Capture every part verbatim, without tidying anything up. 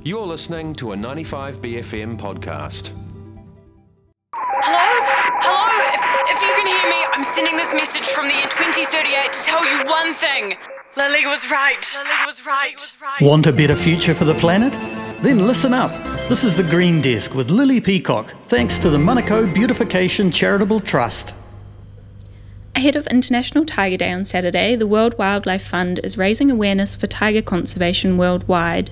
You're listening to a ninety-five B F M podcast. Hello? Hello? If, if you can hear me, I'm sending this message from the year twenty thirty-eight to tell you one thing. Lily was right. Lily was right. Want a better future for the planet? Then listen up. This is The Green Desk with Lily Peacock, thanks to the Manukau Beautification Charitable Trust. Ahead of International Tiger Day on Saturday, the World Wildlife Fund is raising awareness for tiger conservation worldwide.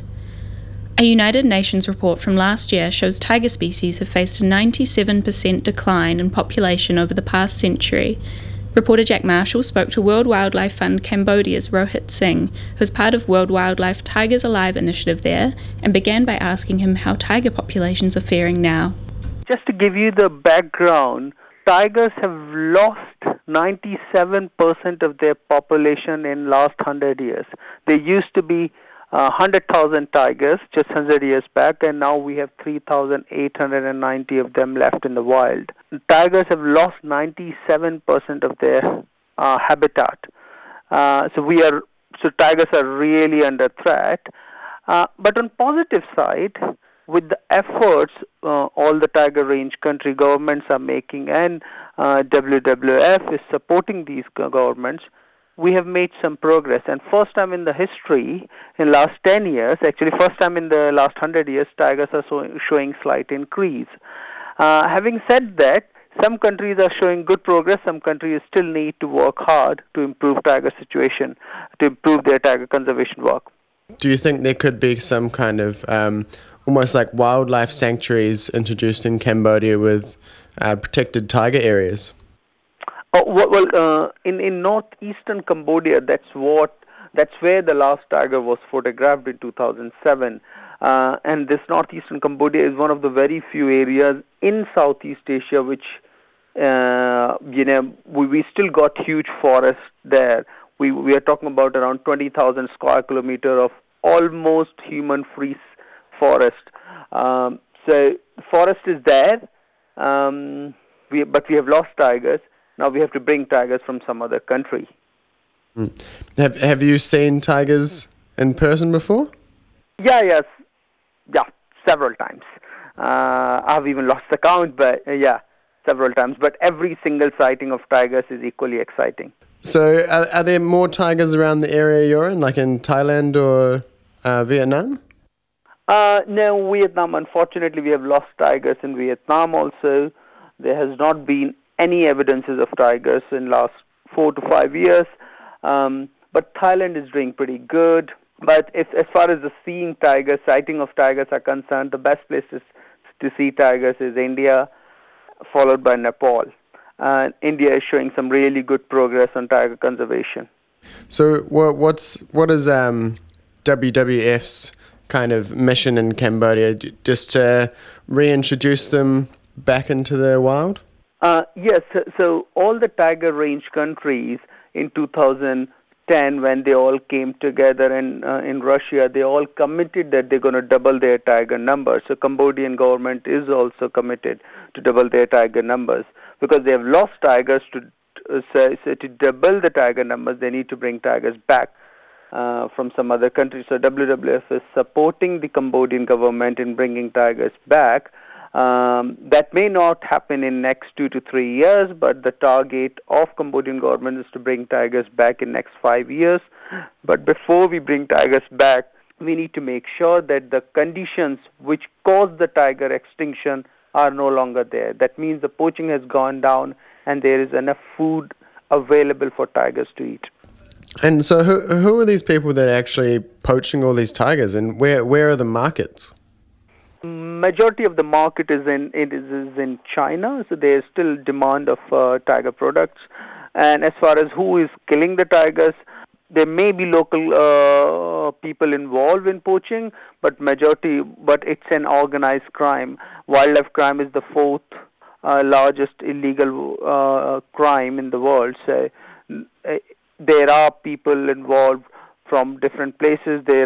A United Nations report from last year shows tiger species have faced a ninety-seven percent decline in population over the past century. Reporter Jack Marshall spoke to World Wildlife Fund Cambodia's Rohit Singh, who's part of World Wildlife Tigers Alive initiative there, and began by asking him how tiger populations are faring now. Just to give you the background, tigers have lost ninety-seven percent of their population in last one hundred years. There used to be uh, one hundred thousand tigers just one hundred years back, and now we have three thousand eight hundred ninety of them left in the wild. Tigers have lost ninety-seven percent of their uh, habitat. Uh, so we are, so tigers are really under threat. Uh, but on positive side, with the efforts uh, all the tiger range country governments are making, and uh, W W F is supporting these governments, we have made some progress. And first time in the history, in last ten years, actually first time in the last one hundred years, tigers are so, showing slight increase. Uh, having said that, some countries are showing good progress, some countries still need to work hard to improve tiger situation, to improve their tiger conservation work. Do you think there could be some kind of um, almost like wildlife sanctuaries introduced in Cambodia with uh, protected tiger areas? Oh, well, uh, in in northeastern Cambodia, that's what that's where the last tiger was photographed in two thousand seven. Uh, and this northeastern Cambodia is one of the very few areas in Southeast Asia which, uh, you know, we, we still got huge forests there. We we are talking about around twenty thousand square kilometer of almost human-free forest. Um, so the forest is there, um, we, but we have lost tigers. Now we have to bring tigers from some other country. Mm. Have Have you seen tigers in person before? Yeah, yes, yeah, several times. Uh, I've even lost the count, but uh, yeah, several times. But every single sighting of tigers is equally exciting. So, are, are there more tigers around the area you're in, like in Thailand or uh, Vietnam? Uh, no, Vietnam. Unfortunately, we have lost tigers in Vietnam also. There has not been any evidences of tigers in last four to five years. Um, but Thailand is doing pretty good. But if, as far as the seeing tigers, sighting of tigers are concerned, the best places to see tigers is India, followed by Nepal. Uh, India is showing some really good progress on tiger conservation. So, what, what's what is um, W W F's kind of mission in Cambodia? Just to reintroduce them back into the wild? Uh, yes. So, so all the tiger range countries in two thousand ten, when they all came together in uh, in Russia, they all committed that they're going to double their tiger numbers. So Cambodian government is also committed to double their tiger numbers, because they have lost tigers. To uh, so, so to double the tiger numbers, they need to bring tigers back uh, from some other countries. So W W F is supporting the Cambodian government in bringing tigers back. Um, that may not happen in next two to three years, but the target of Cambodian government is to bring tigers back in next five years. But before we bring tigers back, we need to make sure that the conditions which caused the tiger extinction are no longer there. That means the poaching has gone down and there is enough food available for tigers to eat. And so who who are these people that are actually poaching all these tigers, and where, where are the markets? Majority of the market is in it is, is in China, so there is still demand of uh, tiger products. And as far as who is killing the tigers, there may be local uh, people involved in poaching, but majority, but it's an organized crime. Wildlife crime is the fourth uh, largest illegal uh, crime in the world. So uh, there are people involved from different places. There